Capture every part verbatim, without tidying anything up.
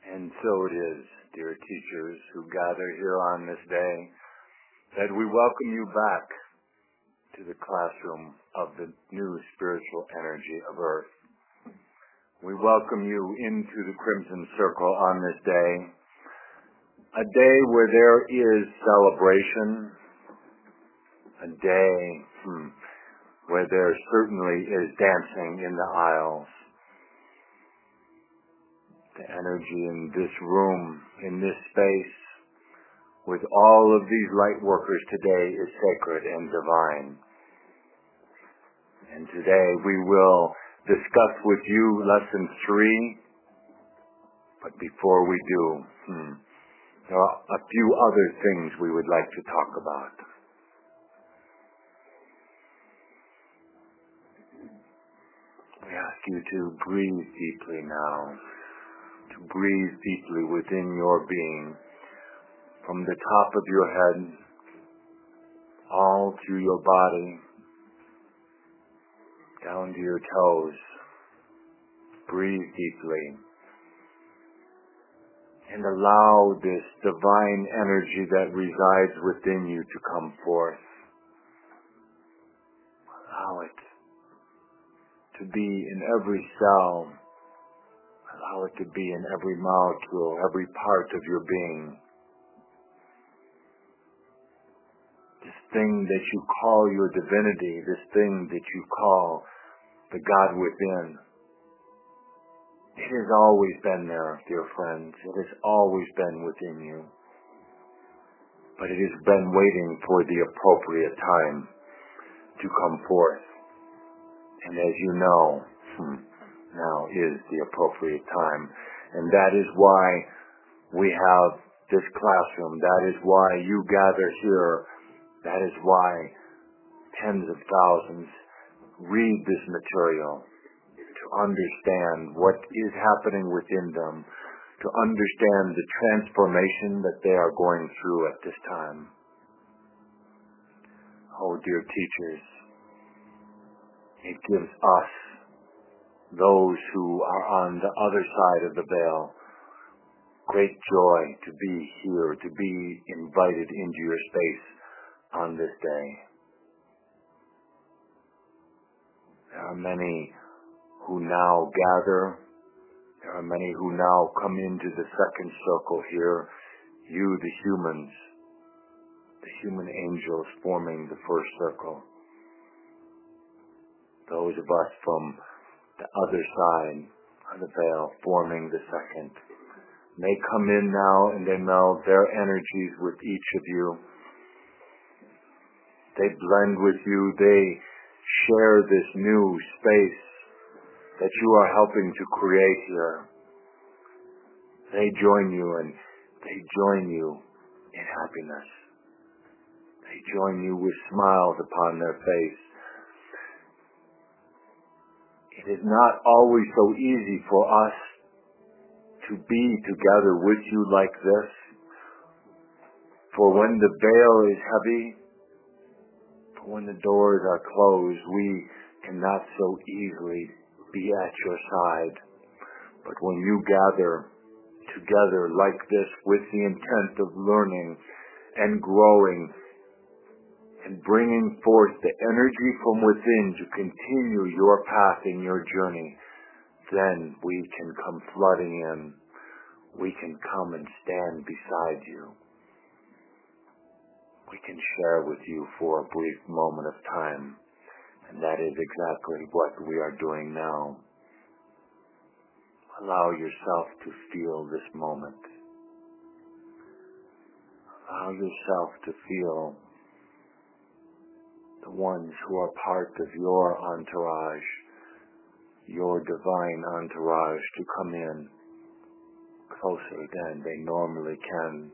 And so it is, dear teachers who gather here on this day, that we welcome you back to the classroom of the new spiritual energy of Earth. We welcome you into the Crimson Circle on this day, a day where there is celebration, a day hmm, where there certainly is dancing in the aisles. The energy in this room, in this space, with all of these light workers today is sacred and divine. And today we will discuss with you lesson three. But before we do, hmm, there are a few other things we would like to talk about. We ask you to breathe deeply now, to breathe deeply within your being, from the top of your head, all through your body, down to your toes. Breathe deeply and allow this divine energy that resides within you to come forth. Allow it to be in every cell. Allow it to be in every molecule, every part of your being. This thing that you call your divinity, this thing that you call the God within, it has always been there, dear friends. It has always been within you. But it has been waiting for the appropriate time to come forth. And as you know, hmm, now is the appropriate time. And that is why we have this classroom. That is why you gather here. That is why tens of thousands read this material, to understand what is happening within them, to understand the transformation that they are going through at this time. Oh, dear teachers, it gives us, those who are on the other side of the veil, great joy to be here, to be invited into your space on this day. There are many who now gather. There are many who now come into the second circle here. You, the humans, the human angels forming the first circle. Those of us from the other side of the veil forming the second. They come in now and they meld their energies with each of you. They blend with you. They share this new space that you are helping to create here. They join you and they join you in happiness. They join you with smiles upon their face. It is not always so easy for us to be together with you like this. For when the veil is heavy, for when the doors are closed, we cannot so easily be at your side. But when you gather together like this with the intent of learning and growing and bringing forth the energy from within to continue your path in your journey, then we can come flooding in. We can come and stand beside you. We can share with you for a brief moment of time. And that is exactly what we are doing now. Allow yourself to feel this moment. Allow yourself to feel the ones who are part of your entourage, your divine entourage, to come in closer than they normally can,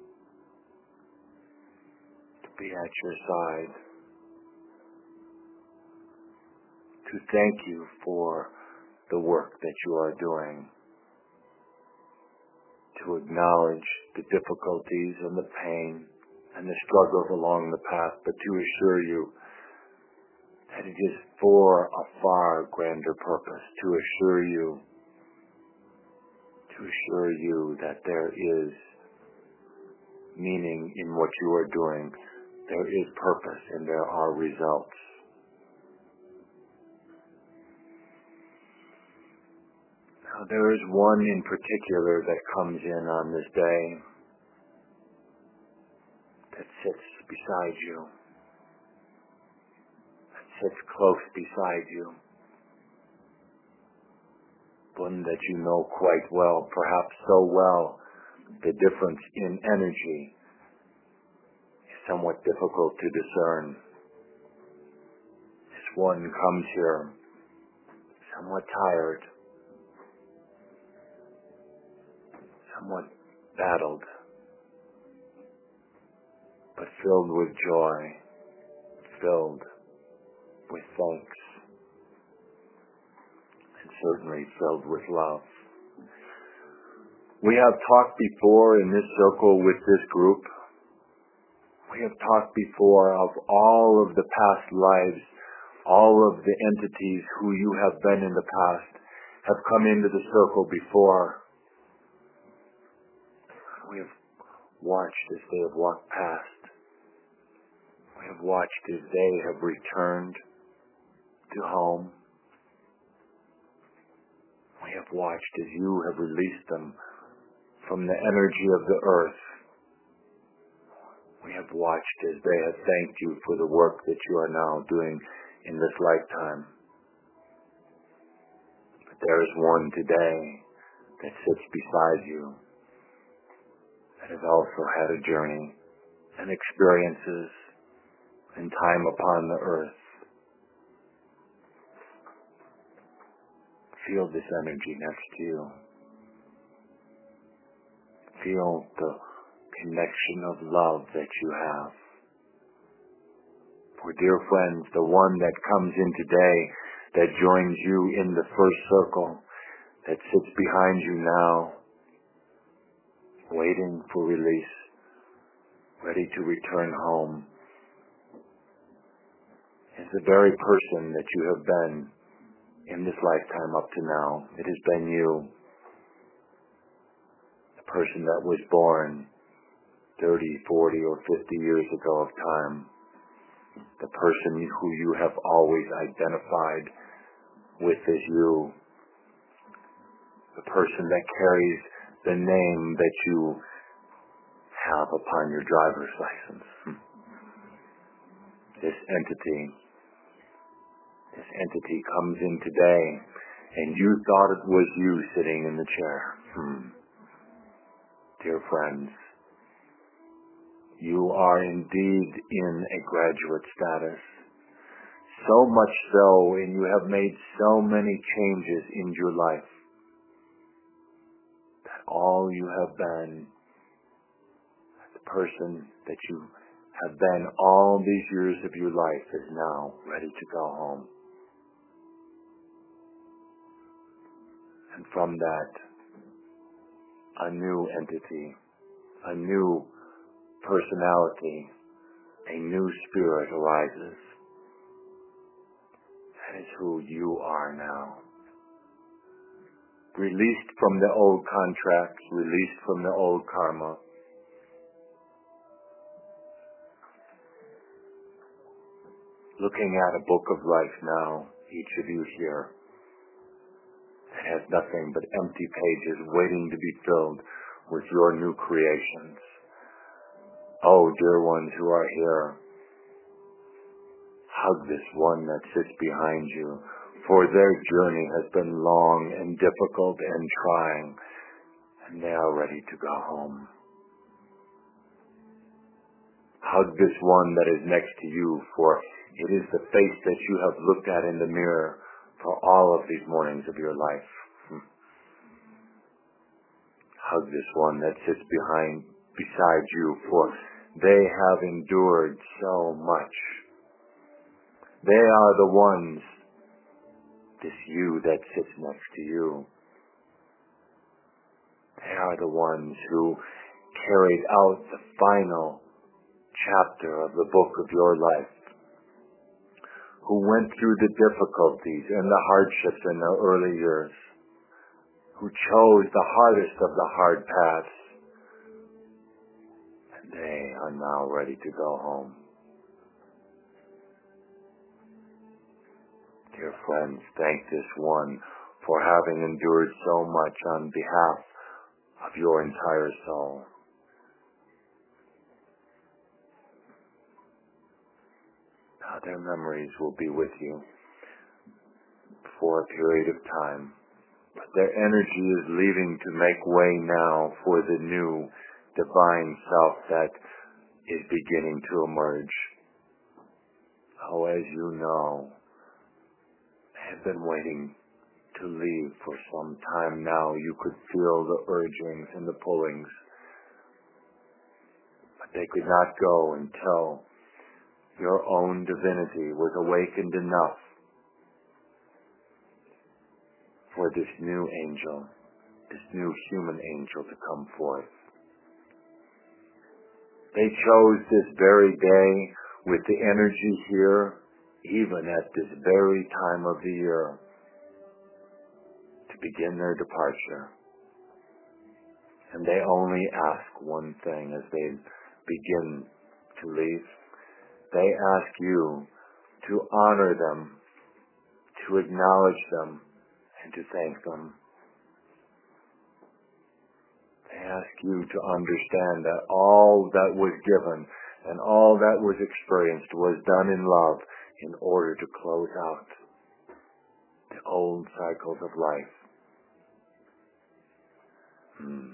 to be at your side, to thank you for the work that you are doing, to acknowledge the difficulties and the pain and the struggles along the path, but to assure you that it is for a far grander purpose, to assure you, to to assure you that there is meaning in what you are doing. There is purpose and there are results. Now, there is one in particular that comes in on this day that sits beside you, that sits close beside you, one that you know quite well, perhaps so well, the difference in energy is somewhat difficult to discern. This one comes here somewhat tired, somewhat battled, but filled with joy, filled with thanks, and certainly filled with love. We have talked before in this circle with this group. We have talked before of all of the past lives, all of the entities who you have been in the past have come into the circle before. We have watched as they have walked past. We have watched as they have returned to home. We have watched as you have released them from the energy of the earth. We have watched as they have thanked you for the work that you are now doing in this lifetime. But there is one today that sits beside you that has also had a journey and experiences and time upon the earth. Feel this energy next to you. Feel the connection of love that you have. For dear friends, the one that comes in today, that joins you in the first circle, that sits behind you now, waiting for release, ready to return home, is the very person that you have been in this lifetime up to now. It has been you, the person that was born thirty, forty, or fifty years ago of time, the person who you have always identified with as you, the person that carries the name that you have upon your driver's license. This entity, this entity comes in today, and you thought it was you sitting in the chair. Hmm. Dear friends, you are indeed in a graduate status, so much so, and you have made so many changes in your life, that all you have been, the person that you have been all these years of your life, is now ready to go home. And from that, a new entity, a new personality, a new spirit arises. That is who you are now. Released from the old contracts, released from the old karma. Looking at a book of life now, each of you here, that has nothing but empty pages waiting to be filled with your new creations. Oh, dear ones who are here, hug this one that sits behind you, for their journey has been long and difficult and trying, and they are ready to go home. Hug this one that is next to you, for it is the face that you have looked at in the mirror for all of these mornings of your life. Hmm. Hug this one that sits behind, beside you, for they have endured so much. They are the ones, this you that sits next to you, they are the ones who carried out the final chapter of the book of your life, who went through the difficulties and the hardships in their early years, who chose the hardest of the hard paths, and they are now ready to go home. Dear friends, thank this one for having endured so much on behalf of your entire soul. Now their memories will be with you for a period of time, but their energy is leaving to make way now for the new divine self that is beginning to emerge. Oh, as you know, I have been waiting to leave for some time now. You could feel the urgings and the pullings, but they could not go until your own divinity was awakened enough for this new angel, this new human angel to come forth. They chose this very day with the energy here, even at this very time of the year, to begin their departure. And they only ask one thing as they begin to leave. They ask you to honor them, to acknowledge them, and to thank them. They ask you to understand that all that was given and all that was experienced was done in love in order to close out the old cycles of life. Hmm.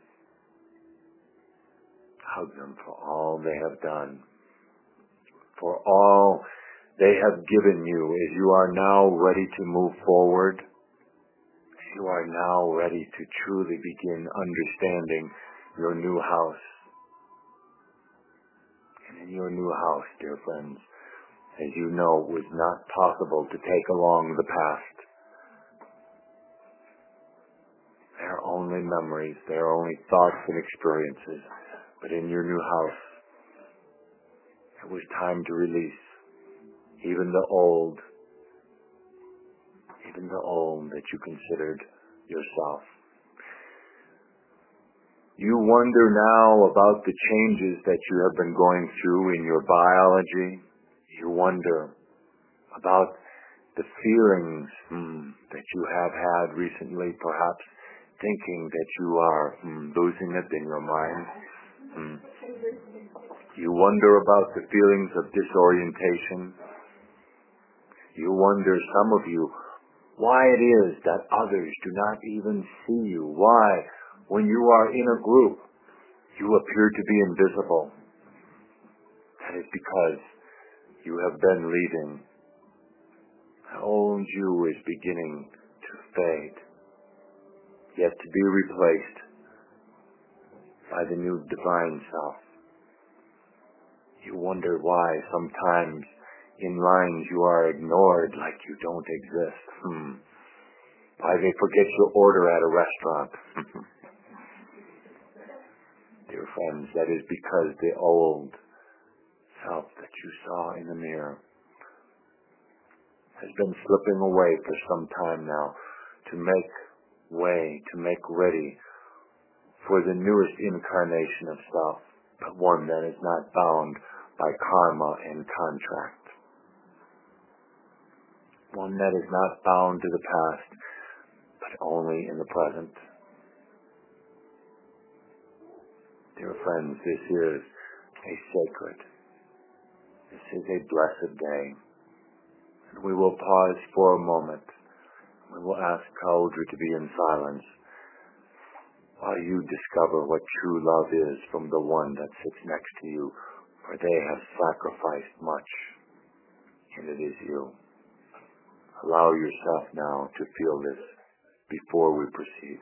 Hug them for all they have done, for all they have given you as you are now ready to move forward. You are now ready to truly begin understanding your new house. And in your new house, dear friends, as you know, it was not possible to take along the past. They are only memories, they are only thoughts and experiences. But in your new house, it was time to release even the old, even the old that you considered yourself. You wonder now about the changes that you have been going through in your biology. You wonder about the feelings hmm, that you have had recently, perhaps thinking that you are hmm, losing it in your mind. Hmm. You wonder about the feelings of disorientation. You wonder, some of you, why it is that others do not even see you. Why, when you are in a group, you appear to be invisible. That is because you have been leaving. The old you is beginning to fade, yet to be replaced by the new divine self. You wonder why sometimes in lines you are ignored like you don't exist. Hmm. Why they forget your order at a restaurant. Dear friends, that is because the old self that you saw in the mirror has been slipping away for some time now to make way, to make ready for the newest incarnation of self, but one that is not bound by karma and contract. One that is not bound to the past, but only in the present. Dear friends, this is a sacred, this is a blessed day. And we will pause for a moment. We will ask Cauldre to be in silence while you discover what true love is from the one that sits next to you, for they have sacrificed much, and it is you. Allow yourself now to feel this before we proceed.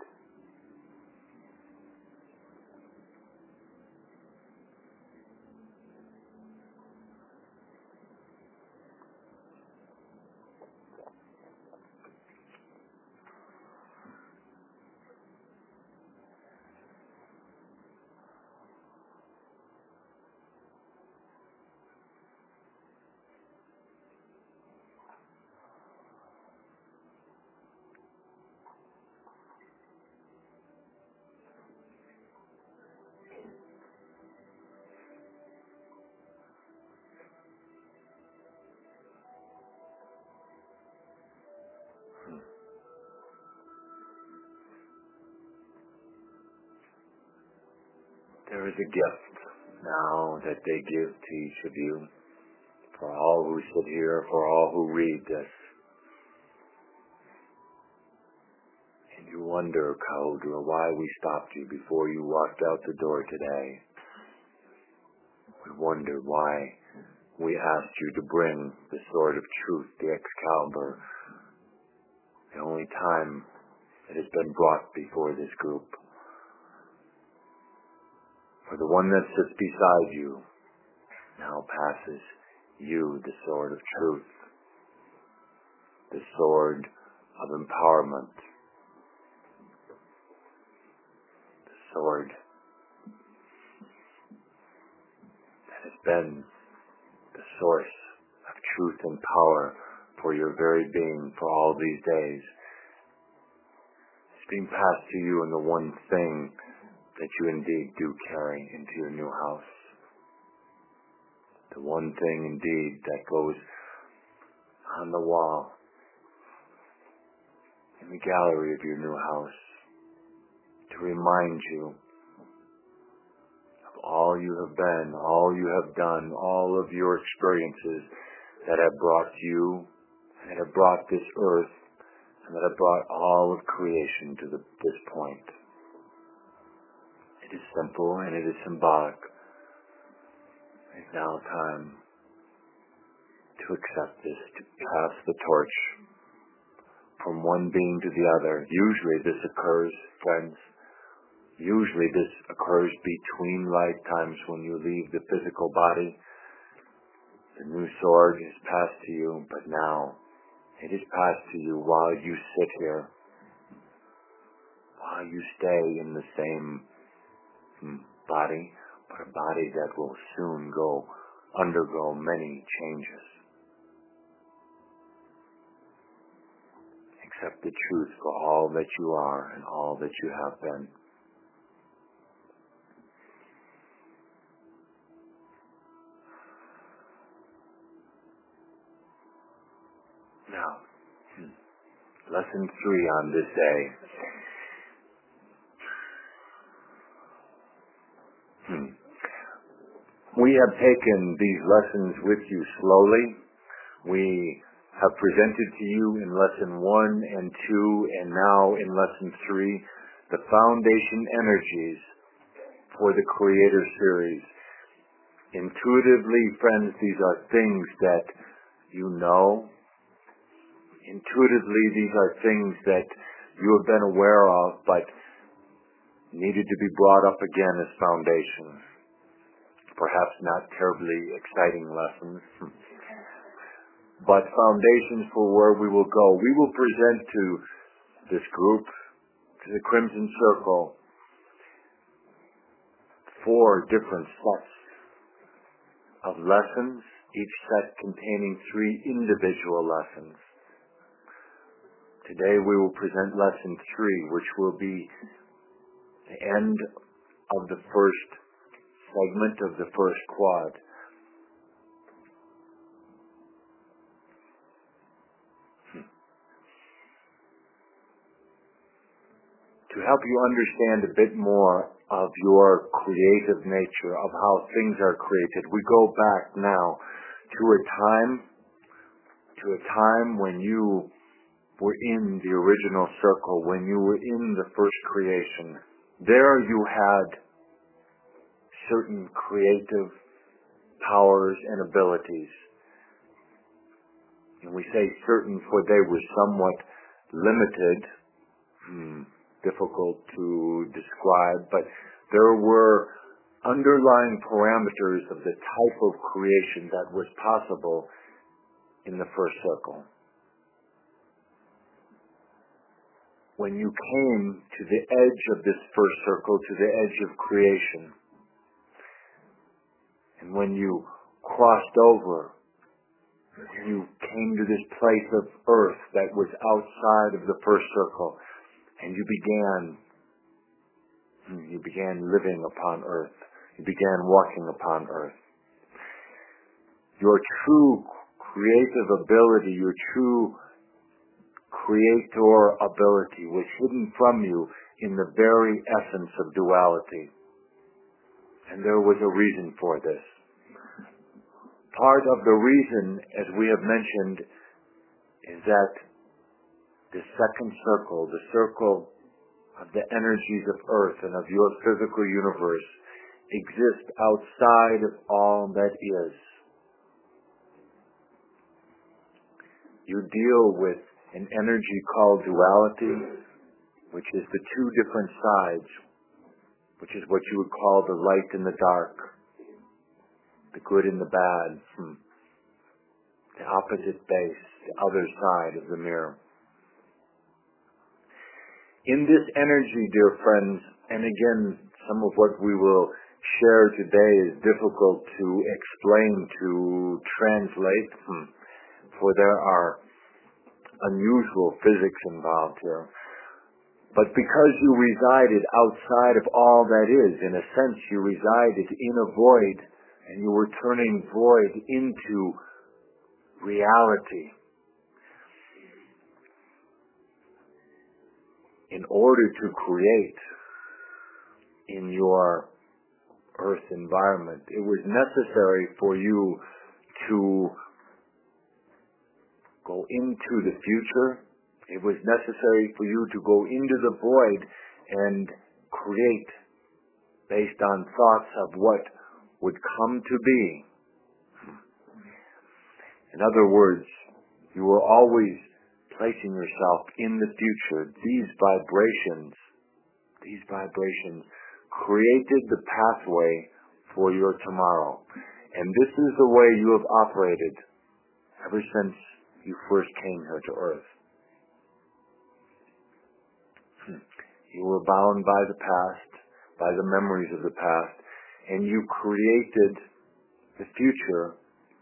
There is a gift now that they give to each of you, for all who sit here, for all who read this. And you wonder, Kahudra, why we stopped you before you walked out the door today. We wondered why we asked you to bring the sword of truth, the Excalibur, the only time it has been brought before this group. For the one that sits beside you now passes you the sword of truth, the sword of empowerment, the sword that has been the source of truth and power for your very being for all these days. It's being passed to you in the one thing that you indeed do carry into your new house. The one thing indeed that goes on the wall in the gallery of your new house to remind you of all you have been, all you have done, all of your experiences that have brought you, that have brought this earth, and that have brought all of creation to the, this point. It is simple and it is symbolic. It's now time to accept this, to pass the torch from one being to the other. Usually this occurs, friends, usually this occurs between lifetimes when you leave the physical body. The new sword is passed to you, but now it is passed to you while you sit here, while you stay in the same body, but a body that will soon go undergo many changes. Accept the truth for all that you are and all that you have been. Now, lesson three on this day. Hmm. We have taken these lessons with you slowly. We have presented to you in lesson one and two, and now in lesson three, the foundation energies for the Creator series. Intuitively, friends, these are things that you know. Intuitively, these are things that you have been aware of, but needed to be brought up again as foundations. Perhaps not terribly exciting lessons, but foundations for where we will go. We will present to this group, to the Crimson Circle, four different sets of lessons, each set containing three individual lessons. Today we will present lesson three, which will be the end of the first segment of the first quad. Hmm. To help you understand a bit more of your creative nature, of how things are created, we go back now to a time, to a time when you were in the original circle, when you were in the first creation. There you had certain creative powers and abilities. And we say certain for they were somewhat limited, hmm, difficult to describe, but there were underlying parameters of the type of creation that was possible in the first circle. When you came to the edge of this first circle, to the edge of creation, and when you crossed over, you came to this place of earth that was outside of the first circle, and you began, you began living upon earth. You began walking upon earth. Your true creative ability, your true creator ability was hidden from you in the very essence of duality. And there was a reason for this. Part of the reason, as we have mentioned, is that the second circle, the circle of the energies of Earth and of your physical universe, exists outside of all that is. You deal with an energy called duality, which is the two different sides, which is what you would call the light and the dark, the good and the bad, hmm. the opposite base, the other side of the mirror. In this energy, dear friends, and again, some of what we will share today is difficult to explain, to translate, hmm. for there are unusual physics involved here. But because you resided outside of all that is, in a sense you resided in a void, and you were turning void into reality. In order to create in your earth environment, it was necessary for you to go into the future. It was necessary for you to go into the void and create based on thoughts of what would come to be. In other words, you were always placing yourself in the future. These vibrations, these vibrations created the pathway for your tomorrow. And this is the way you have operated ever since you first came here to Earth. You were bound by the past, by the memories of the past, and you created the future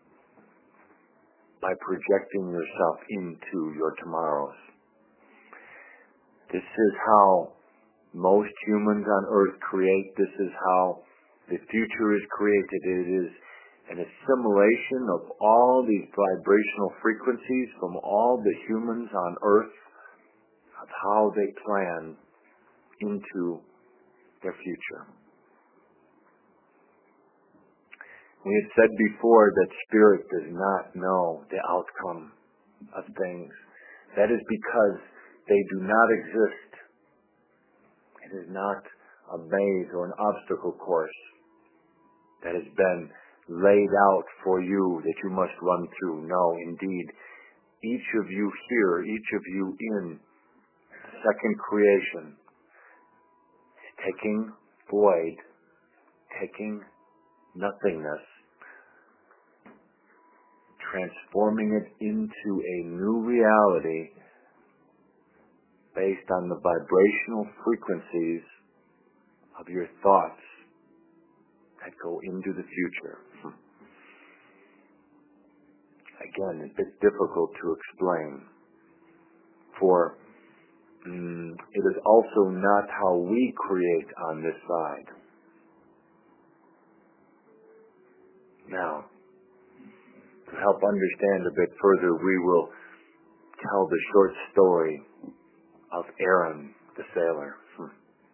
by projecting yourself into your tomorrows. This is how most humans on Earth create. This is how the future is created. It is an assimilation of all these vibrational frequencies from all the humans on Earth of how they plan into their future. We had said before that spirit does not know the outcome of things. That is because they do not exist. It is not a maze or an obstacle course that has been laid out for you that you must run through. No, indeed, each of you here, each of you in second creation, taking void, taking nothingness, transforming it into a new reality based on the vibrational frequencies of your thoughts that go into the future. Again, a bit difficult to explain, for mm, it is also not how we create on this side. Now, to help understand a bit further, we will tell the short story of Aaron the sailor. Hmm.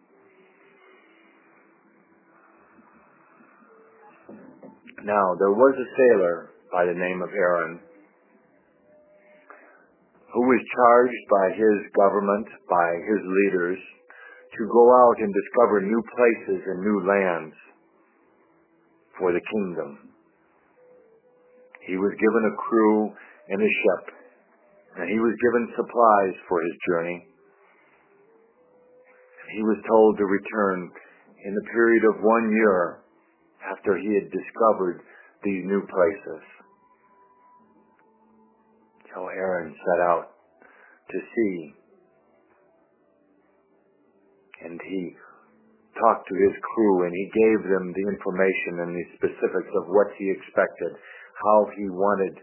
Now, there was a sailor by the name of Aaron who was charged by his government, by his leaders, to go out and discover new places and new lands for the kingdom. He was given a crew and a ship, and he was given supplies for his journey. He was told to return in the period of one year after he had discovered these new places. So Aaron set out to sea, and he talked to his crew, and he gave them the information and the specifics of what he expected, how he wanted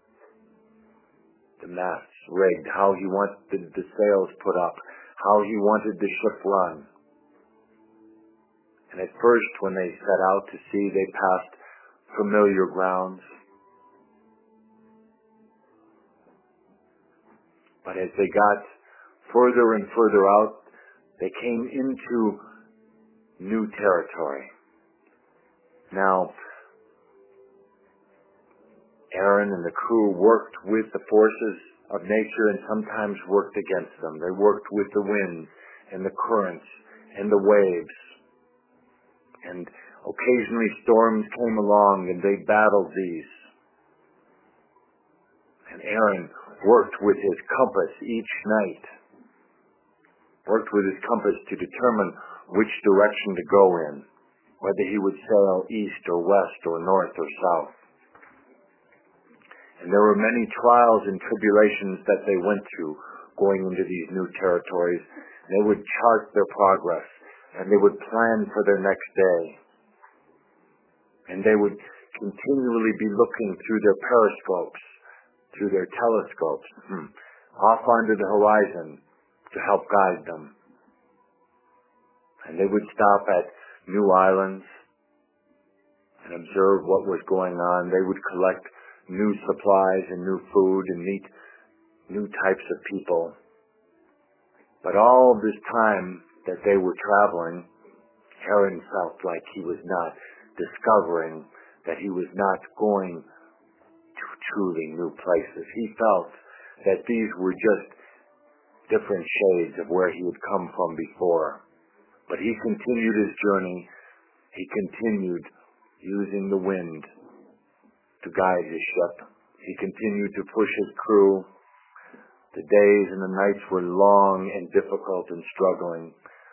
the masts rigged, how he wanted the sails put up, how he wanted the ship run. And at first, when they set out to sea, they passed familiar grounds. But as they got further and further out, they came into new territory. Now, Aaron and the crew worked with the forces of nature and sometimes worked against them. They worked with the winds and the currents and the waves. And occasionally storms came along and they battled these. And Aaron worked with his compass each night, worked with his compass to determine which direction to go in, whether he would sail east or west or north or south. And there were many trials and tribulations that they went through going into these new territories. They would chart their progress, and they would plan for their next day. And they would continually be looking through their periscopes, through their telescopes, hmm, off onto the horizon to help guide them. And they would stop at new islands and observe what was going on. They would collect new supplies and new food and meet new types of people. But all this time that they were traveling, Aaron felt like he was not discovering, that he was not going to truly new places. He felt that these were just different shades of where he had come from before. But he continued his journey. He continued using the wind to guide his ship. He continued to push his crew. The days and the nights were long and difficult and struggling.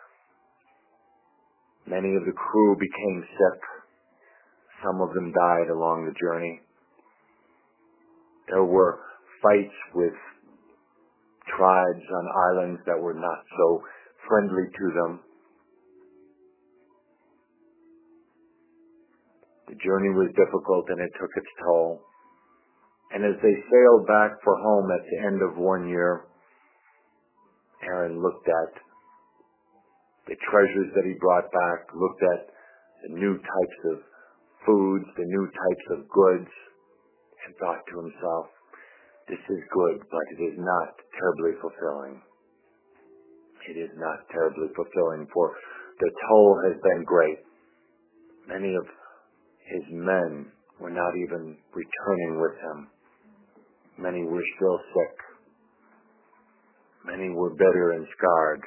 Many of the crew became sick. Some of them died along the journey. There were fights with tribes on islands that were not so friendly to them. The journey was difficult and it took its toll. And as they sailed back for home at the end of one year, Aaron looked at the treasures that he brought back, looked at the new types of foods, the new types of goods, and thought to himself, this is good, but it is not terribly fulfilling. It is not terribly fulfilling, for the toll has been great. Many of his men were not even returning with him. Many were still sick. Many were bitter and scarred.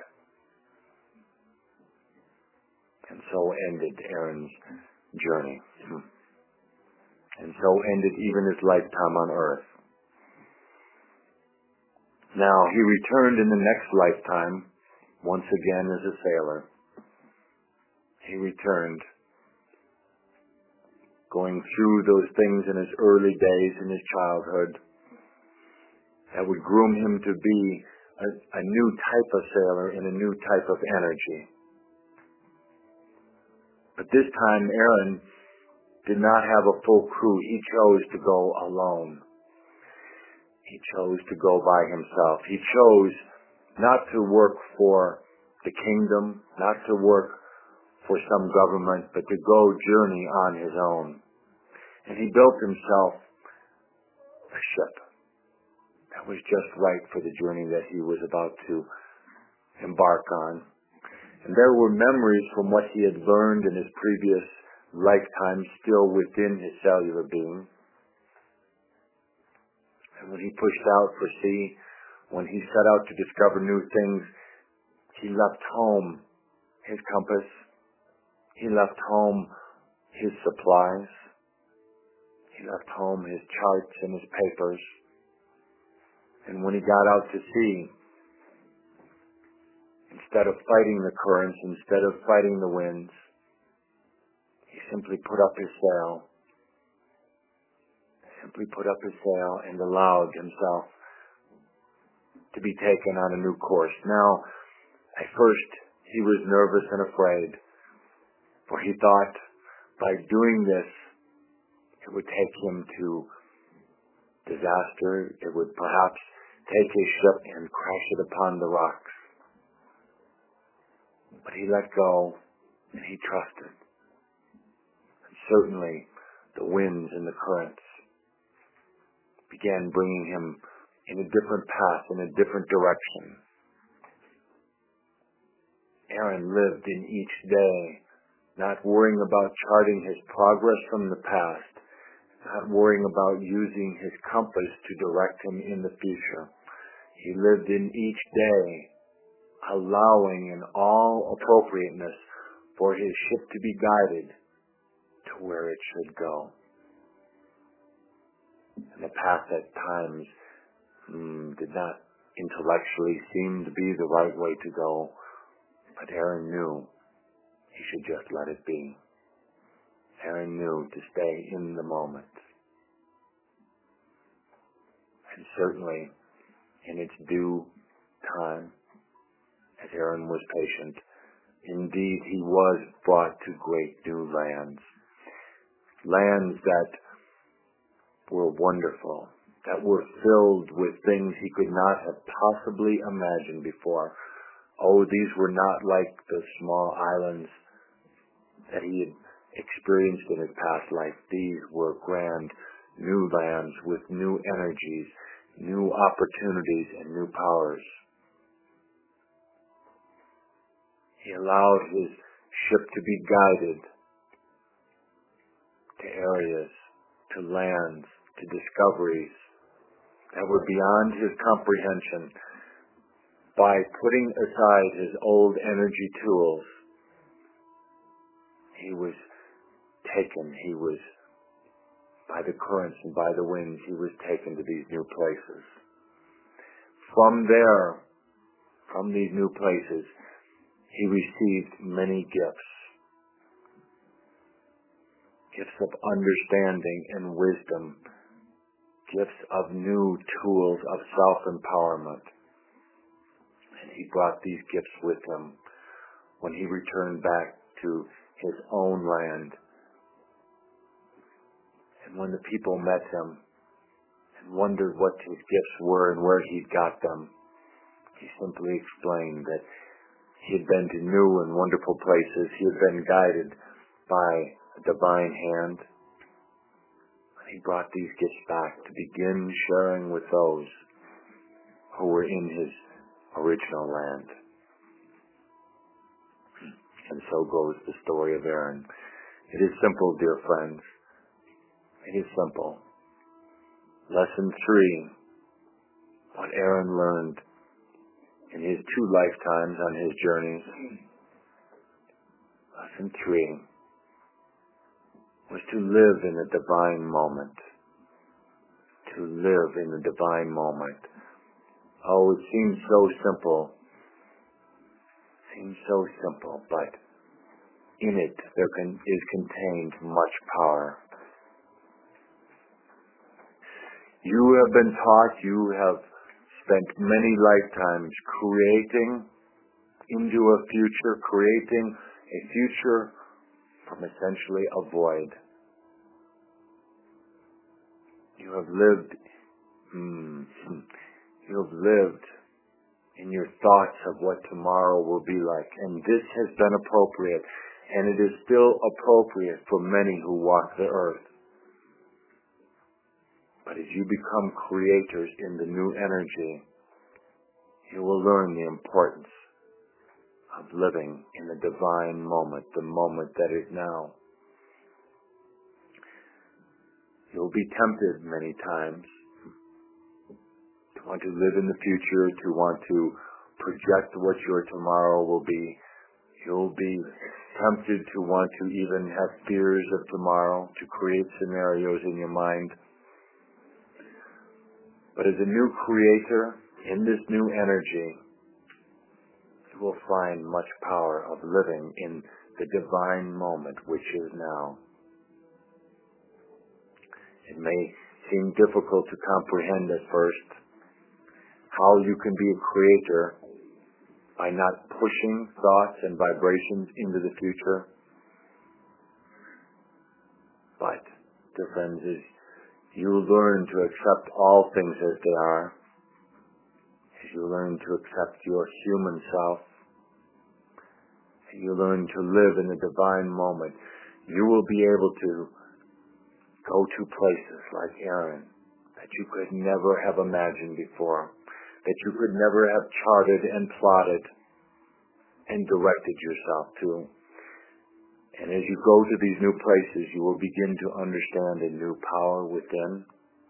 And so ended Aaron's journey. And so ended even his lifetime on earth. Now, he returned in the next lifetime, once again as a sailor. He returned, going through those things in his early days, in his childhood, that would groom him to be a, a new type of sailor in a new type of energy. But this time, Aaron did not have a full crew. He chose to go alone. He chose to go by himself. He chose not to work for the kingdom, not to work for some government, but to go journey on his own. And he built himself a ship that was just right for the journey that he was about to embark on. And there were memories from what he had learned in his previous lifetime still within his cellular being. And when he pushed out for sea, when he set out to discover new things, he left home his compass. He left home his supplies. He left home his charts and his papers. And when he got out to sea, instead of fighting the currents, instead of fighting the winds, he simply put up his sail, simply put up his sail and allowed himself to be taken on a new course. Now, at first, he was nervous and afraid, for he thought by doing this, it would take him to disaster. It would perhaps take his ship and crash it upon the rocks. But he let go, and he trusted. And certainly, the winds and the currents began bringing him in a different path, in a different direction. Aaron lived in each day not worrying about charting his progress from the past, not worrying about using his compass to direct him in the future. He lived in each day, allowing in all appropriateness for his ship to be guided to where it should go. And the path at times mm, did not intellectually seem to be the right way to go, but Aaron knew he should just let it be. Aaron knew to stay in the moment. And certainly, in its due time, as Aaron was patient, indeed he was brought to great new lands. Lands that were wonderful, that were filled with things he could not have possibly imagined before. Oh, these were not like the small islands that he had experienced in his past life. These were grand new lands with new energies, new opportunities, and new powers. He allowed his ship to be guided to areas, to lands, to discoveries that were beyond his comprehension. By putting aside his old energy tools, he was taken, he was, by the currents and by the winds, he was taken to these new places. From there, from these new places, he received many gifts. Gifts of understanding and wisdom. Gifts of new tools of self-empowerment. And he brought these gifts with him when he returned back to his own land. And when the people met him and wondered what his gifts were and where he'd got them, he simply explained that he had been to new and wonderful places. He had been guided by a divine hand. And he brought these gifts back to begin sharing with those who were in his original land. And so goes the story of Aaron. It is simple, dear friends. It is simple. Lesson three, what Aaron learned in his two lifetimes on his journeys. Lesson three was to live in the divine moment. To live in the divine moment. Oh, it seems so simple. Seems so simple, but in it there can, is contained much power. You have been taught, you have spent many lifetimes creating into a future, creating a future from essentially a void. You have lived, hmm, you have lived in your thoughts of what tomorrow will be like. And this has been appropriate, and it is still appropriate for many who walk the earth. But as you become creators in the new energy, you will learn the importance of living in the divine moment, the moment that is now. You'll be tempted many times to want to live in the future, to want to project what your tomorrow will be. You'll be tempted to want to even have fears of tomorrow, to create scenarios in your mind. But as a new creator, in this new energy, you will find much power of living in the divine moment, which is now. It may seem difficult to comprehend at first how you can be a creator by not pushing thoughts and vibrations into the future. But, dear friends, as you learn to accept all things as they are, as you learn to accept your human self, as you learn to live in the divine moment, you will be able to go to places like Aaron that you could never have imagined before, that you could never have charted and plotted and directed yourself to. And as you go to these new places, you will begin to understand a new power within.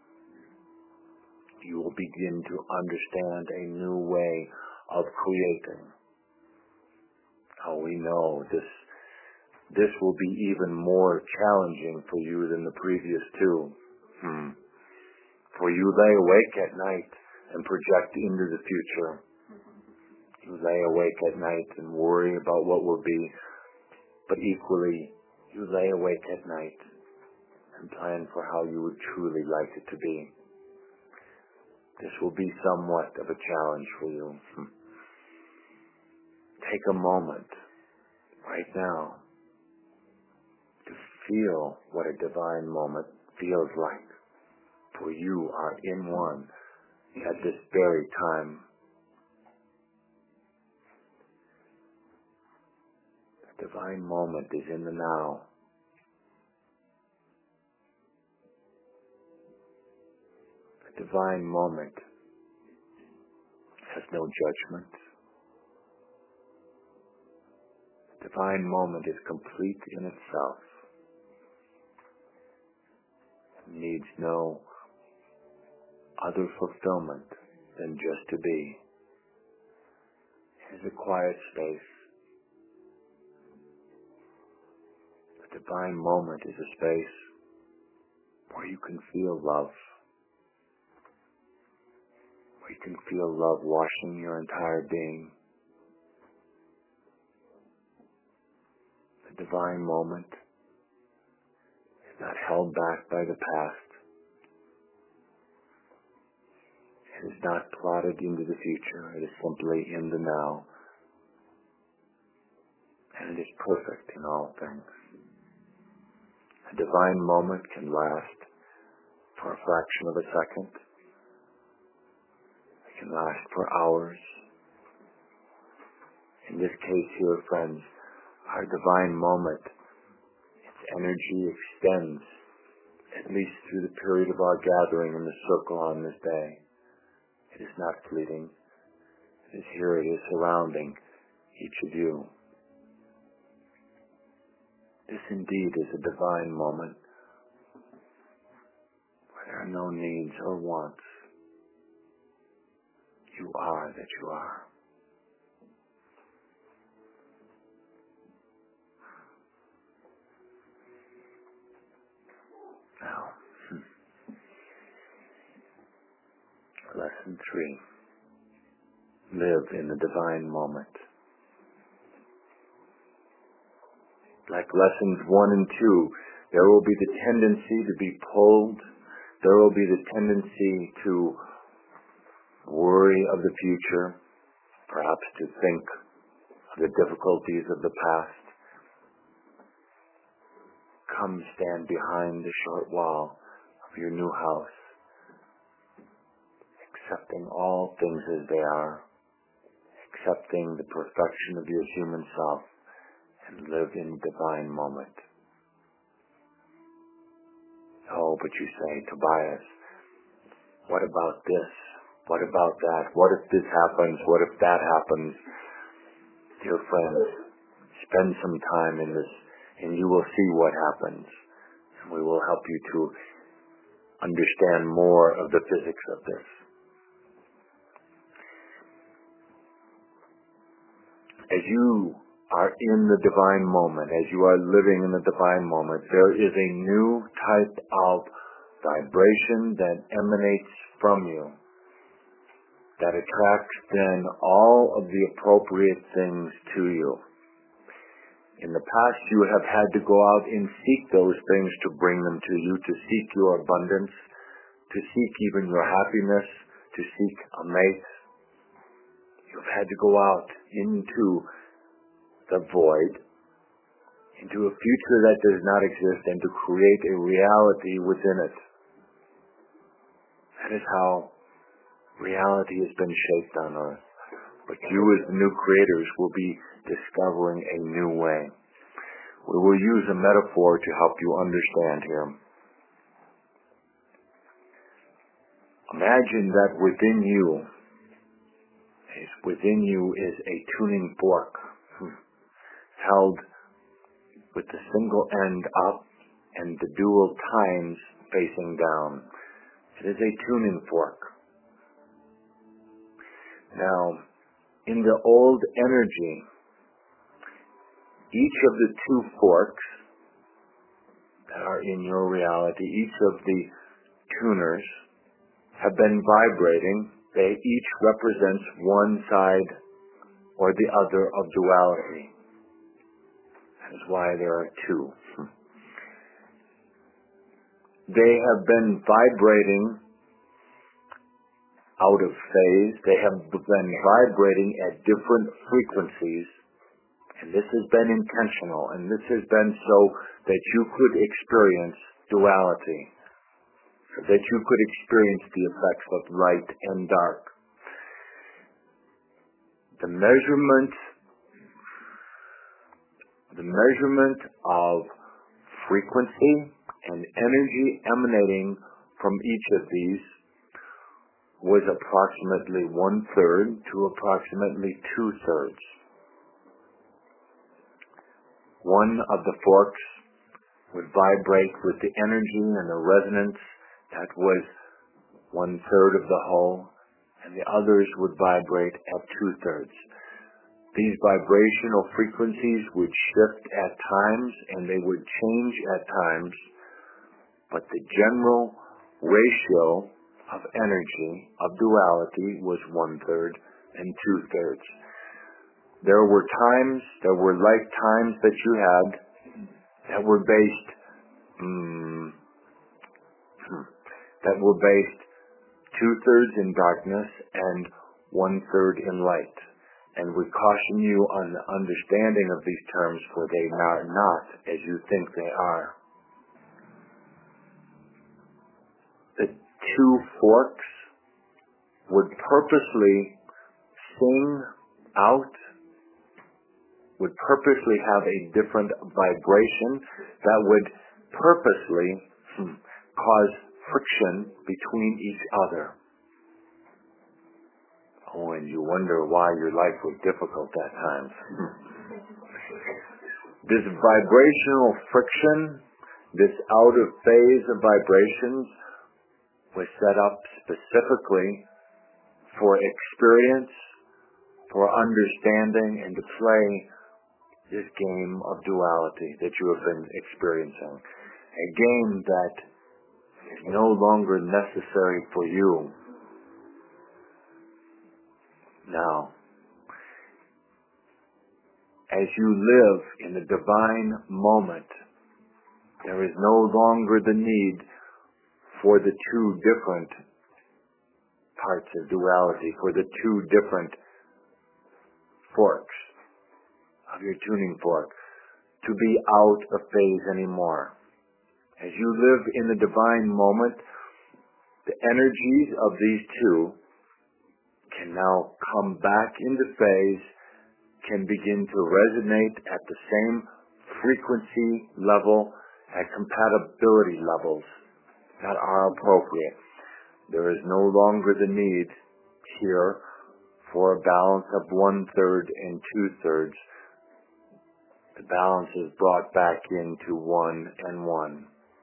You will begin to understand a new way of creating. How we know this this will be even more challenging for you than the previous two. Hmm. For you lay awake at night and project into the future. You lay awake at night and worry about what will be, but equally you lay awake at night and plan for how you would truly like it to be. This will be somewhat of a challenge for you. Hmm. Take a moment right now to feel what a divine moment feels like. For you are in one at this very time. The divine moment is in the now. The divine moment has no judgment. The divine moment is complete in itself. It needs no other fulfillment than just to be. It is a quiet space. The divine moment is a space where you can feel love. Where you can feel love washing your entire being. The divine moment is not held back by the past. It is not plotted into the future. It is simply in the now. And it is perfect in all things. A divine moment can last for a fraction of a second. It can last for hours. In this case here, friends, our divine moment, its energy extends at least through the period of our gathering in the circle on this day. It is not fleeting. It is here, it is surrounding each of you. This indeed is a divine moment where there are no needs or wants. You are that you are. Now, lesson three. Live in the divine moment. Like lessons one and two, there will be the tendency to be pulled. There will be the tendency to worry of the future, perhaps to think of the difficulties of the past. Come stand behind the short wall of your new house, accepting all things as they are, accepting the perfection of your human self, and live in the divine moment. Oh, but you say, Tobias, what about this? What about that? What if this happens? What if that happens? Dear friends, spend some time in this, and you will see what happens. And we will help you to understand more of the physics of this. As you are in the divine moment, as you are living in the divine moment, there is a new type of vibration that emanates from you, that attracts then all of the appropriate things to you. In the past, you have had to go out and seek those things to bring them to you, to seek your abundance, to seek even your happiness, to seek a mate. You've had to go out into the void, into a future that does not exist, and to create a reality within it. That is how reality has been shaped on earth. But you as the new creators will be discovering a new way. We will use a metaphor to help you understand here. Imagine that within you, is within you is a tuning fork held with the single end up and the dual tines facing down. It is a tuning fork. Now, in the old energy, each of the two forks that are in your reality, each of the tuners have been vibrating. They each represents one side or the other of duality. That is why there are two. They have been vibrating out of phase. They have been vibrating at different frequencies. And this has been intentional. And this has been so that you could experience duality. So that you could experience the effects of light and dark. The measurement, the measurement of frequency and energy emanating from each of these was approximately one-third to approximately two-thirds. One of the forks would vibrate with the energy and the resonance that was one-third of the whole, and the others would vibrate at two-thirds. These vibrational frequencies would shift at times, and they would change at times, but the general ratio of energy, of duality, was one-third and two-thirds. There were times, there were lifetimes that you had that were based, mm, that were based two-thirds in darkness and one-third in light. And we caution you on the understanding of these terms, for they are not as you think they are. The two forks would purposely sing out, would purposely have a different vibration that would purposely hmm, cause friction between each other. Oh, and you wonder why your life was difficult at times. This vibrational friction, this out of phase of vibrations, was set up specifically for experience, for understanding, and to play this game of duality that you have been experiencing. A game that is no longer necessary for you. Now, as you live in the divine moment, there is no longer the need for the two different parts of duality, for the two different forks of your tuning fork to be out of phase anymore. As you live in the divine moment, the energies of these two can now come back into phase, can begin to resonate at the same frequency level, at compatibility levels that are appropriate. There is no longer the need here for a balance of one-third and two-thirds. The balance is brought back into one and one.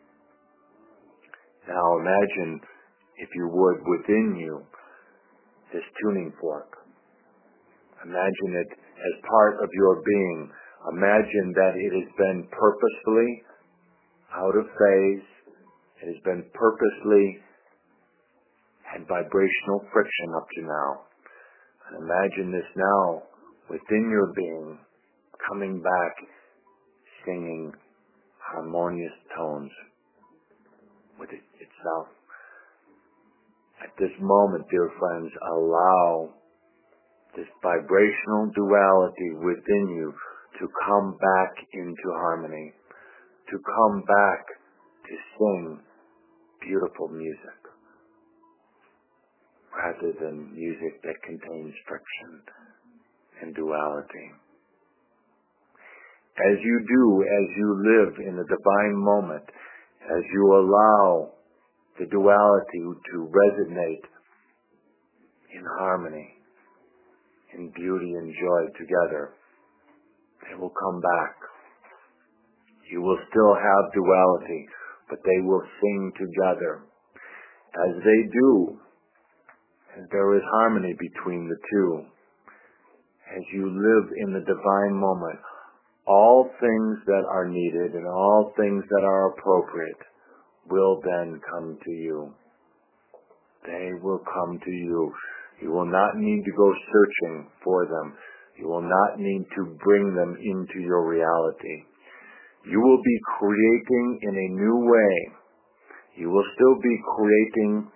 Now imagine, if you would, within you, this tuning fork. Imagine it as part of your being. Imagine that it has been purposefully out of phase. It has been purposely had vibrational friction up to now. And imagine this now within your being, coming back, singing harmonious tones with it itself. At this moment, dear friends, allow this vibrational duality within you to come back into harmony, to come back to sing beautiful music, rather than music that contains friction and duality. As you do, as you live in the divine moment, as you allow the duality to resonate in harmony, in beauty and joy together, they will come back You will still have duality, but they will sing together. As they do, as there is harmony between the two, as you live in the divine moment, all things that are needed and all things that are appropriate will then come to you. They will come to you. You will not need to go searching for them. You will not need to bring them into your reality. You will be creating in a new way. You will still be creating,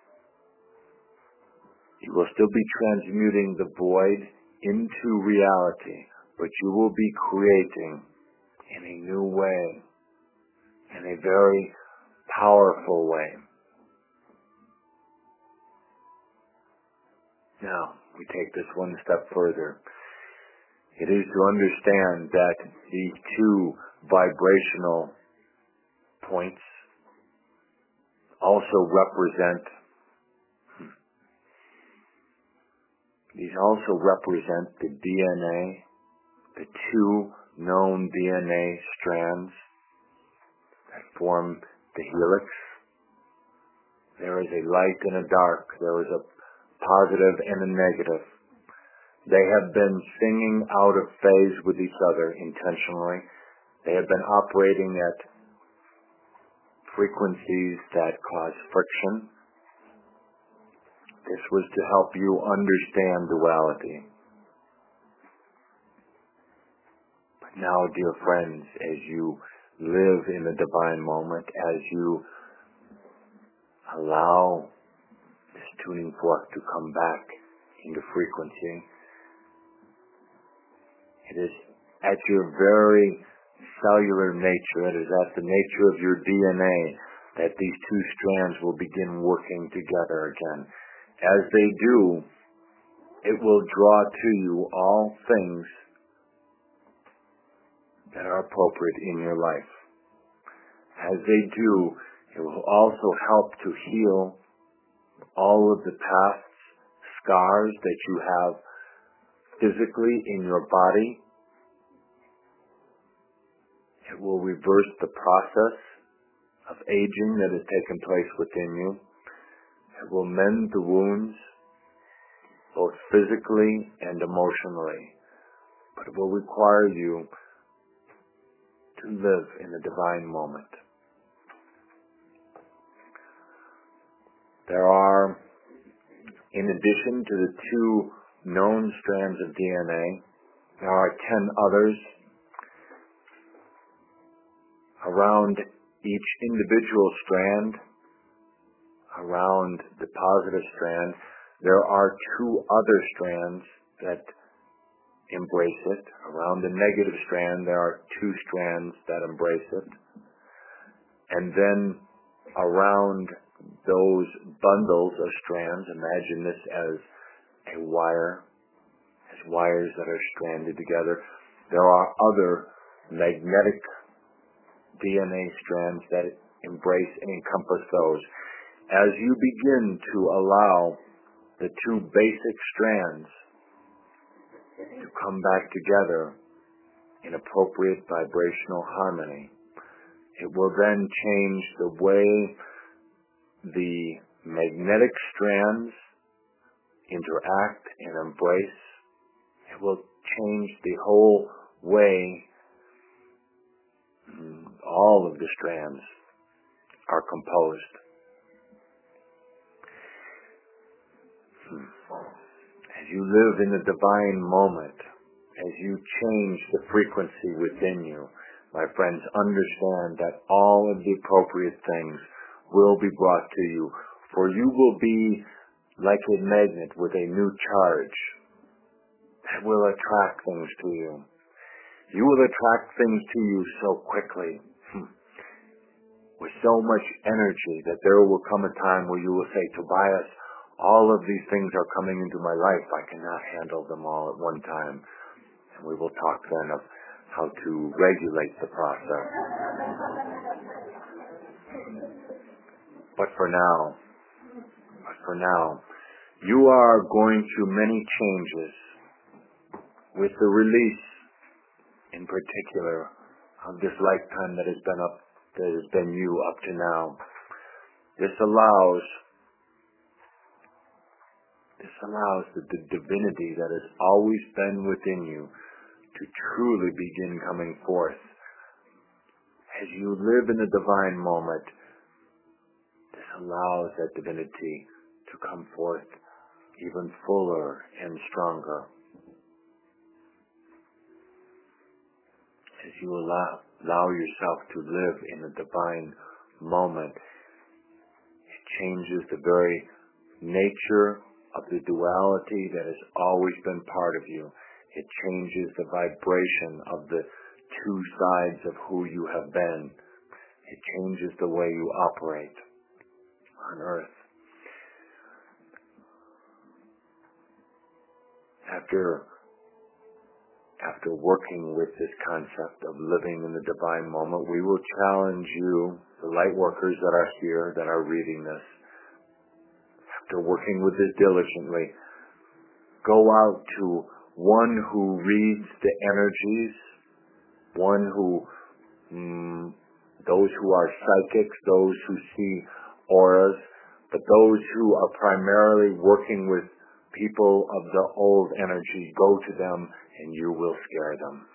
you will still be transmuting the void into reality, but you will be creating in a new way, in a very powerful way. Now, we take this one step further. It is to understand that these two vibrational points also represent, these also represent the D N A, the two known D N A strands that form the helix. There is a light and a dark. There is a positive and a negative. They have been singing out of phase with each other intentionally. They have been operating at frequencies that cause friction. This was to help you understand duality. But now, dear friends, as you live in the divine moment, as you allow this tuning fork to come back into frequency, it is at your very cellular nature, it is at the nature of your D N A that these two strands will begin working together again. As they do, it will draw to you all things that are appropriate in your life. As they do, it will also help to heal all of the past scars that you have physically in your body. It will reverse the process of aging that has taken place within you. It will mend the wounds, both physically and emotionally. But it will require you to live in the divine moment. There are, in addition to the two known strands of D N A, there are ten others. Around each individual strand, around the positive strand, there are two other strands that embrace it. Around the negative strand, there are two strands that embrace it. And then around those bundles of strands, imagine this as a wire, as wires that are stranded together. There are other magnetic D N A strands that embrace and encompass those. As you begin to allow the two basic strands to come back together in appropriate vibrational harmony, it will then change the way the magnetic strands interact and embrace. It will change the whole way all of the strands are composed. As you live in the divine moment, as you change the frequency within you, my friends, understand that all of the appropriate things will be brought to you, for you will be like a magnet with a new charge that will attract things to you. You will attract things to you so quickly, with so much energy, that there will come a time where you will say, Tobias, all of these things are coming into my life. I cannot handle them all at one time. And we will talk then of how to regulate the process. But for now, but for now, you are going through many changes with the release, in particular, of this lifetime that has been up, that has been you up to now. This allows, this allows the, the divinity that has always been within you to truly begin coming forth. As you live in the divine moment, this allows that divinity to come forth even fuller and stronger. As you allow, allow yourself to live in the divine moment, it changes the very nature of the duality that has always been part of you. It changes the vibration of the two sides of who you have been. It changes the way you operate on earth. After, after working with this concept of living in the divine moment, we will challenge you, the light workers that are here, that are reading this. After working with this diligently, go out to one who reads the energies, one who, mm, those who are psychics, those who see auras, but those who are primarily working with people of the old energy, go to them and you will scare them.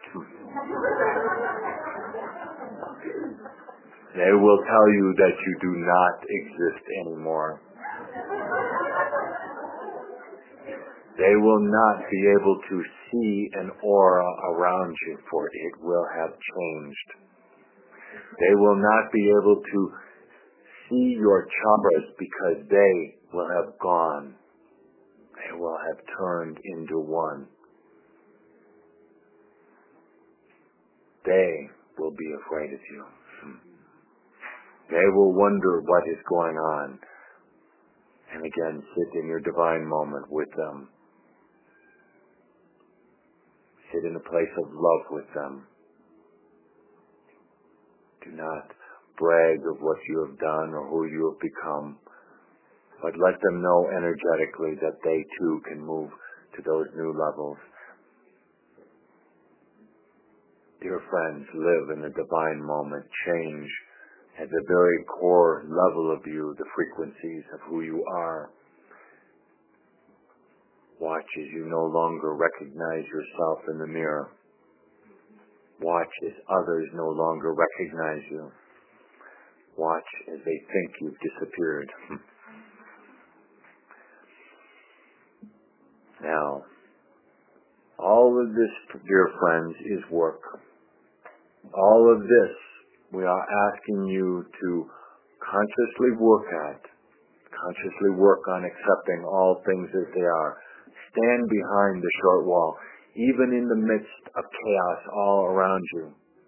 They will tell you that you do not exist anymore. They will not be able to see an aura around you, for it will have changed. They will not be able to see your chakras because they will have gone. They will have turned into one. They will be afraid of you. They will wonder what is going on. And again, sit in your divine moment with them. Sit in a place of love with them. Do not brag of what you have done or who you have become, but let them know energetically that they too can move to those new levels. Dear friends, live in the divine moment. Change at the very core level of you, the frequencies of who you are. Watch as you no longer recognize yourself in the mirror. Watch as others no longer recognize you. Watch as they think you've disappeared. Now, all of this, dear friends, is work. All of this we are asking you to consciously work at, consciously work on accepting all things as they are. Stand behind the short wall, even in the midst of chaos all around you.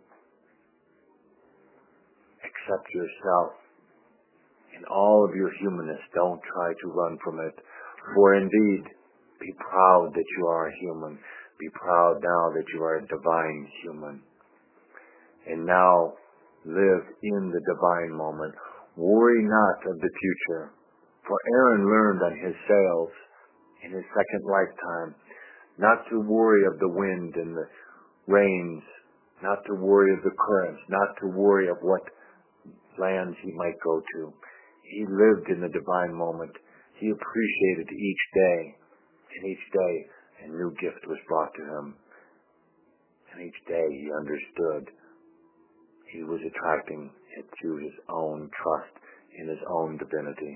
Accept yourself in all of your humanness. Don't try to run from it. For indeed, be proud that you are a human. Be proud now that you are a divine human. And now, live in the divine moment. Worry not of the future. For Aaron learned on his sails in his second lifetime not to worry of the wind and the rains, not to worry of the currents, not to worry of what lands he might go to. He lived in the divine moment. He appreciated each day, and each day a new gift was brought to him. And each day he understood he was attracting it to his own trust in his own divinity.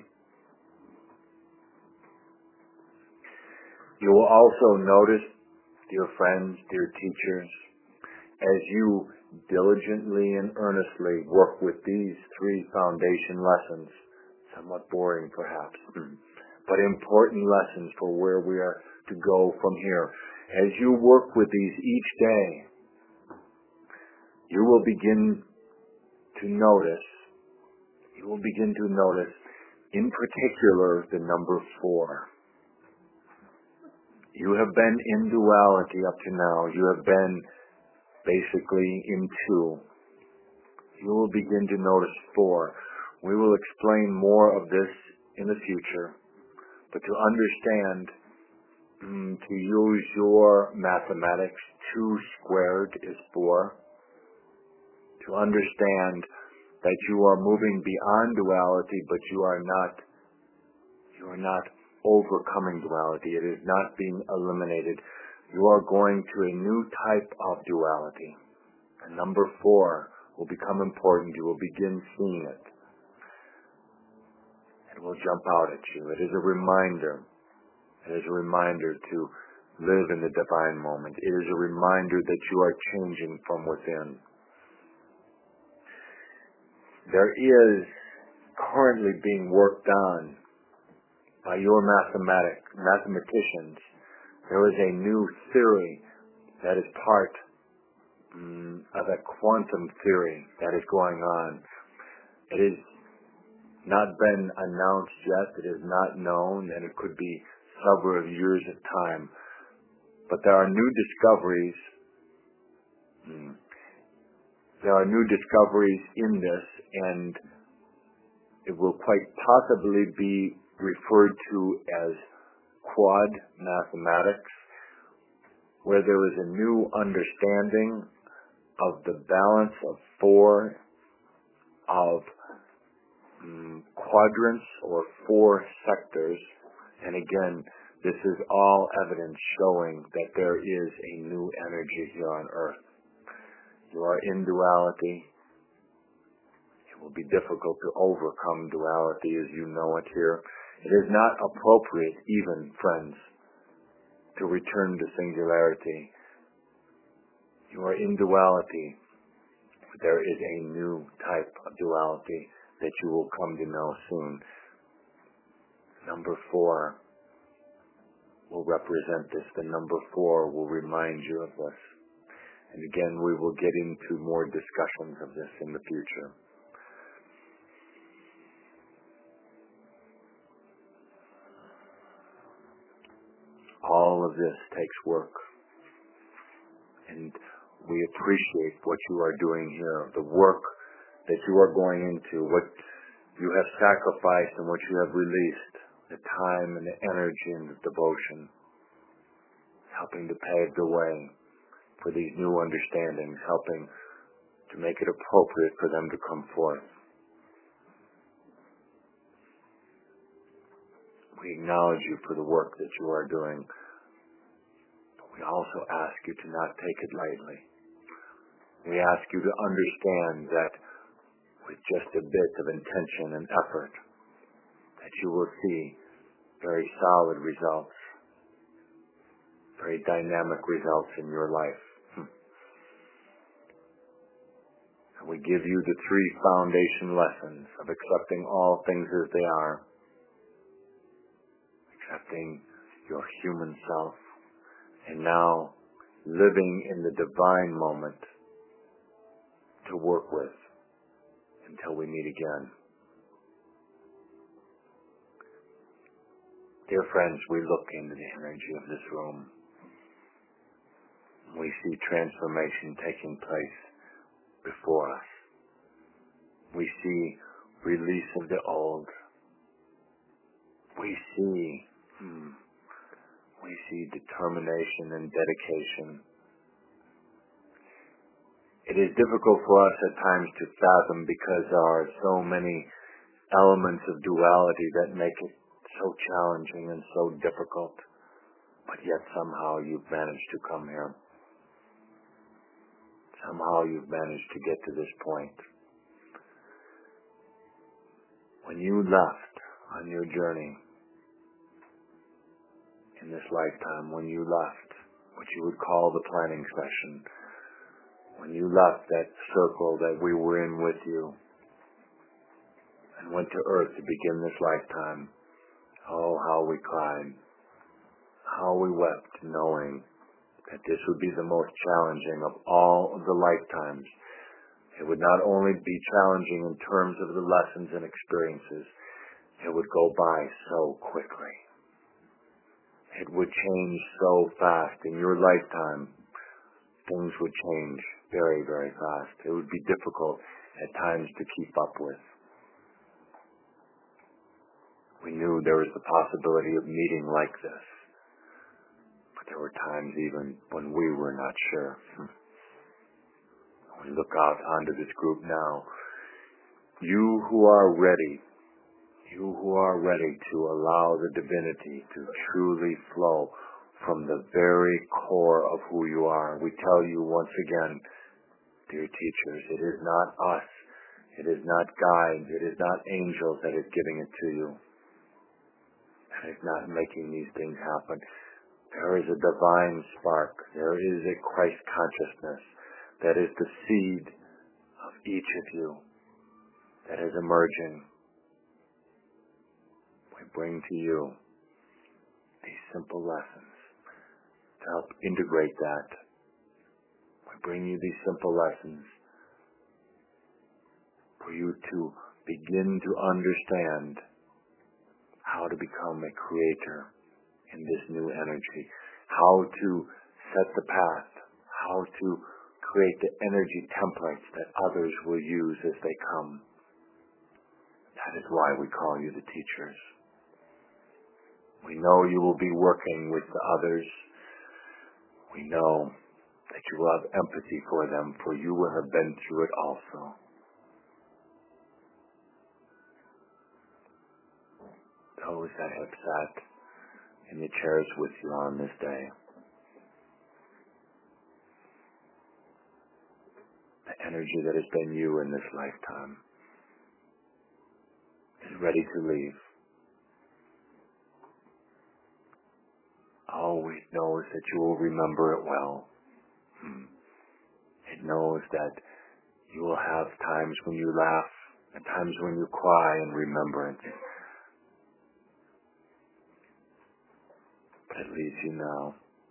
You will also notice, dear friends, dear teachers, as you diligently and earnestly work with these three foundation lessons, somewhat boring perhaps, but important lessons for where we are to go from here. As you work with these each day, you will begin to notice, you will begin to notice, in particular, the number four. You have been in duality up to now. You have been basically in two. You will begin to notice four. We will explain more of this in the future. But to understand, mm, to use your mathematics, two squared is four. to understand that you are moving beyond duality, but you are not, you are not overcoming duality. It is not being eliminated. You are going to a new type of duality. And number four will become important. You will begin seeing it. It will jump out at you. It is a reminder. It is a reminder to live in the divine moment. It is a reminder that you are changing from within. There is currently being worked on by your mathematic, mathematicians. There is a new theory that is part um, of a quantum theory that is going on. It has not been announced yet. It is not known, and it could be several years of time. But there are new discoveries. Hmm, there are new discoveries in this, and it will quite possibly be referred to as quad mathematics, where there is a new understanding of the balance of four of um, quadrants or four sectors. And again, this is all evidence showing that there is a new energy here on earth. You are in duality. It will be difficult to overcome duality as you know it here. It is not appropriate, even, friends, to return to singularity. You are in duality. There is a new type of duality that you will come to know soon. Number four will represent this. The number four will remind you of this. And again, we will get into more discussions of this in the future. All of this takes work. And we appreciate what you are doing here, the work that you are going into, what you have sacrificed and what you have released, the time and the energy and the devotion, helping to pave the way for these new understandings, helping to make it appropriate for them to come forth. We acknowledge you for the work that you are doing, but we also ask you to not take it lightly. We ask you to understand that with just a bit of intention and effort, that you will see very solid results, very dynamic results in your life. And we give you the three foundation lessons of accepting all things as they are, accepting your human self, and now living in the divine moment to work with until we meet again. Dear friends, we look into the energy of this room. We see transformation taking place before us. We see release of the old. We see, hmm, we see determination and dedication. It is difficult for us at times to fathom because there are so many elements of duality that make it so challenging and so difficult. But yet somehow you've managed to come here. Somehow you've managed to get to this point. When you left on your journey in this lifetime, when you left what you would call the planning session, when you left that circle that we were in with you and went to earth to begin this lifetime, oh, how we cried, how we wept, knowing that this would be the most challenging of all of the lifetimes. It would not only be challenging in terms of the lessons and experiences, it would go by so quickly. It would change so fast. In your lifetime, things would change very, very fast. It would be difficult at times to keep up with. We knew there was the possibility of meeting like this. But there were times even when we were not sure. We look out onto this group now. You who are ready, you who are ready to allow the divinity to truly flow from the very core of who you are. We tell you once again, dear teachers, it is not us, it is not guides, it is not angels that is giving it to you. That is not making these things happen. There is a divine spark. There is a Christ consciousness that is the seed of each of you that is emerging. We bring to you these simple lessons to help integrate that. We bring you these simple lessons for you to begin to understand how to become a creator in this new energy, how to set the path, how to create the energy templates that others will use as they come. That is why we call you the teachers. We know you will be working with the others. We know that you will have empathy for them, for you will have been through it also. Those that have sat in the chairs with you on this day, the energy that has been you in this lifetime is ready to leave. Always knows that you will remember it well. It knows that you will have times when you laugh and times when you cry in remembrance. But it leaves you now.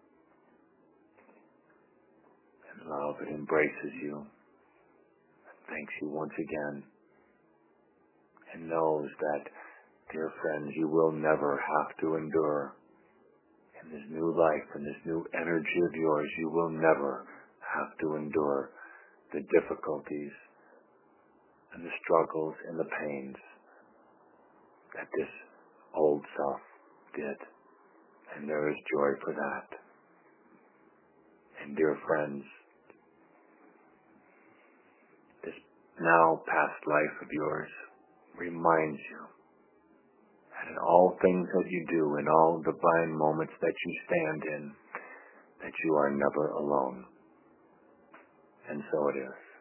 And love, it embraces you. And thanks you once again. And knows that, dear friends, you will never have to endure. In this new life, in this new energy of yours, you will never have to endure the difficulties and the struggles and the pains that this old self did. And there is joy for that. And dear friends, this now past life of yours reminds you that in all things that you do, in all divine moments that you stand in, that you are never alone. And so it is.